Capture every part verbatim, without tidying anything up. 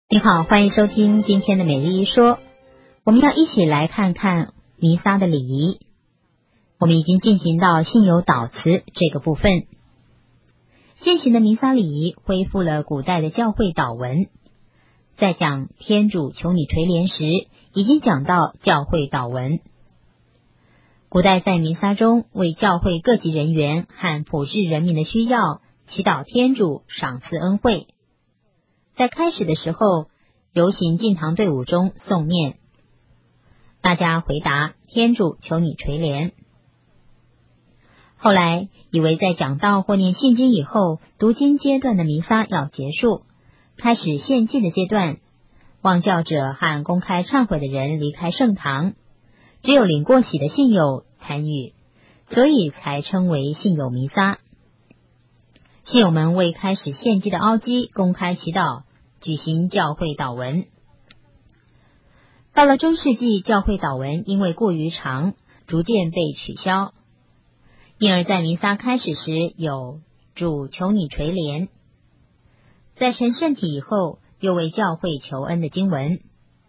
你好，欢迎收听今天的每日一说。我们要一起来看看弥撒的礼仪。我们已经进行到信友祷词这个部分。现行的弥撒礼仪恢复了古代的教会祷文。在讲天主求你垂怜时，已经讲到教会祷文。古代在弥撒中为教会各级人员和普世人民的需要祈祷天主赏赐恩惠。在开始的时候，游行进堂队伍中诵念，大家回答天主求你垂怜。后来以为在讲道或念信经以后，读经阶段的弥撒要结束，开始献祭的阶段，忘教者和公开忏悔的人离开圣堂，只有领过洗的信友参与，所以才称为信友弥撒。信友们为开始献祭的凹基公开祈祷，举行教会祷文。到了中世纪，教会祷文因为过于长，逐渐被取消，因而在弥撒开始时有主求你垂怜，在成圣体以后又为教会求恩的经文。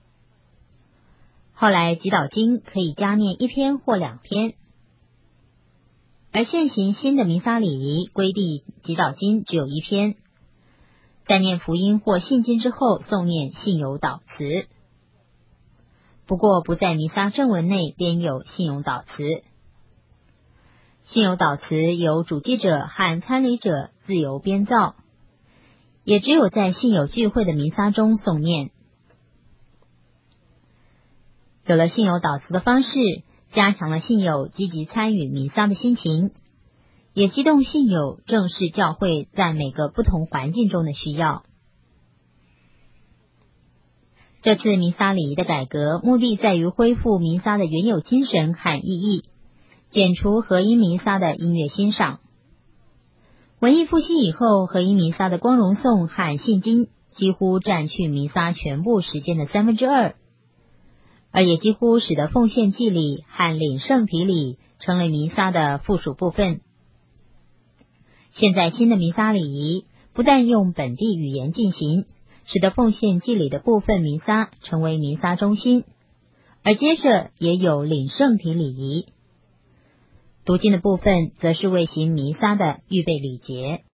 后来祈祷经可以加念一篇或两篇，而现行新的弥撒礼仪规定祈祷经只有一篇，在念福音或信经之后诵念信友祷词。不过不在弥撒正文内编有信友祷词。信友祷词由主祭者和参礼者自由编造，也只有在信友聚会的弥撒中诵念。有了信友祷词的方式，加强了信友积极参与弥撒的心情，也激动信友正视教会在每个不同环境中的需要。这次弥撒礼仪的改革，目的在于恢复弥撒的原有精神和意义，减除合音弥撒的音乐欣赏。文艺复兴以后，合音弥撒的光荣颂和信经几乎占去弥撒全部时间的三分之二，而也几乎使得奉献祭礼和领圣体礼成了弥撒的附属部分。现在新的弥撒礼仪不但用本地语言进行，使得奉献祭礼的部分弥撒成为弥撒中心，而接着也有领圣体礼仪。读经的部分则是为行弥撒的预备礼节。